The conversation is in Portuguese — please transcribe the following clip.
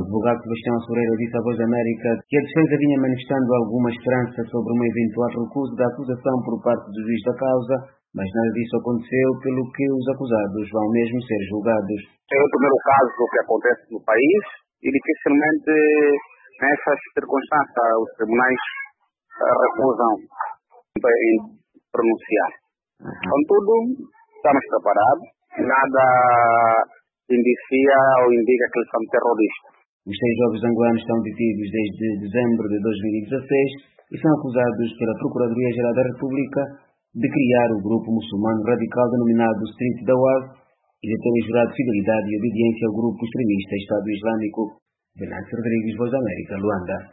advogado Sebastião Assureira disse à Voz da América que a defesa vinha manifestando alguma esperança sobre uma eventual recusa da acusação por parte do juiz da causa, mas nada disso aconteceu, pelo que os acusados vão mesmo ser julgados. É o primeiro caso que acontece no país e dificilmente nessas circunstâncias os tribunais recusam em pronunciar. Contudo, estamos preparados, nada indicia ou indica que eles são terroristas. Os 6 jovens angolanos estão detidos desde dezembro de 2016 e são acusados pela Procuradoria-Geral da República de criar o grupo muçulmano radical denominado Street Dawah e de terem jurado fidelidade e obediência ao grupo extremista Estado Islâmico. Venâncio Rodrigues, Voz da América, Luanda.